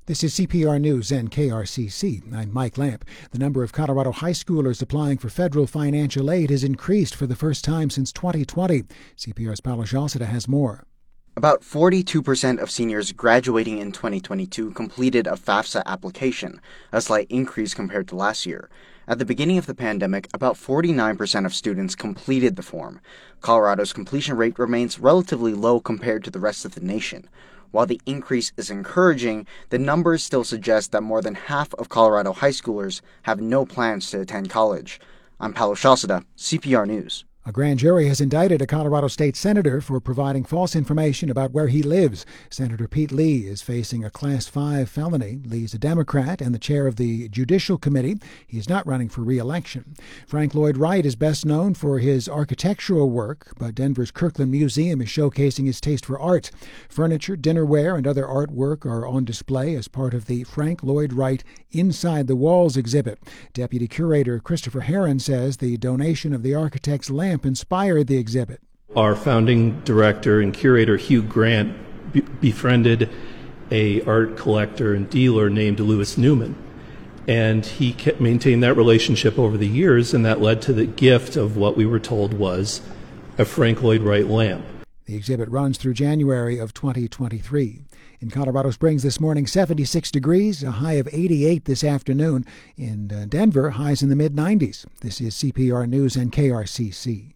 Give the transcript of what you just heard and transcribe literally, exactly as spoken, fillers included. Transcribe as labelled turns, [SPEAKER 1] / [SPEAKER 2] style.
[SPEAKER 1] This is C P R News and K R C C. I'm Mike Lamp. The number of Colorado high schoolers applying for federal financial aid has increased for the first time since twenty twenty. C P R's Paolo Scialsita has more.
[SPEAKER 2] About forty-two percent of seniors graduating in twenty twenty-two completed a FAFSA application, a slight increase compared to last year. At the beginning of the pandemic, about forty-nine percent of students completed the form. Colorado's completion rate remains relatively low compared to the rest of the nation. While the increase is encouraging, the numbers still suggest that more than half of Colorado high schoolers have no plans to attend college. I'm Paolo Scialsita, C P R News.
[SPEAKER 1] A grand jury has indicted a Colorado state senator for providing false information about where he lives. Senator Pete Lee is facing a Class five felony. Lee's a Democrat and the chair of the Judicial Committee. He is not running for re-election. Frank Lloyd Wright is best known for his architectural work, but Denver's Kirkland Museum is showcasing his taste for art. Furniture, dinnerware, and other artwork are on display as part of the Frank Lloyd Wright Inside the Walls exhibit. Deputy Curator Christopher Herron says the donation of the architect's lamp inspired the exhibit.
[SPEAKER 3] Our founding director and curator Hugh Grant be- befriended a art collector and dealer named Louis Newman, and he kept maintained that relationship over the years, and that led to the gift of what we were told was a Frank Lloyd Wright lamp.
[SPEAKER 1] The exhibit runs through January of twenty twenty-three. In Colorado Springs this morning, seventy-six degrees, a high of eighty-eight this afternoon. In uh, Denver, highs in the mid nineties. This is C P R News and K R C C.